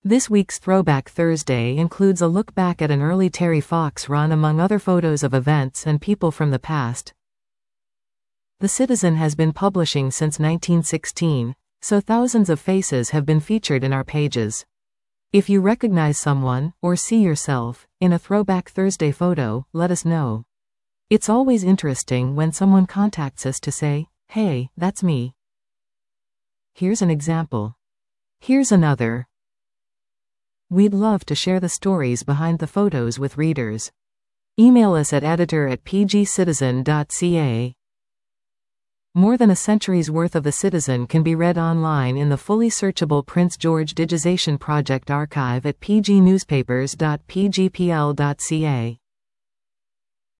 This week's Throwback Thursday includes a look back at an early Terry Fox run among other photos of events and people from the past. The Citizen has been publishing since 1916, so thousands of faces have been featured in our pages. If you recognize someone, or see yourself, in a Throwback Thursday photo, let us know. It's always interesting when someone contacts us to say, "Hey, that's me." Here's an example. Here's another. We'd love to share the stories behind the photos with readers. Email us at editor@pgcitizen.ca. More than a century's worth of The Citizen can be read online in the fully searchable Prince George Digitization Project archive at pgnewspapers.pgpl.ca.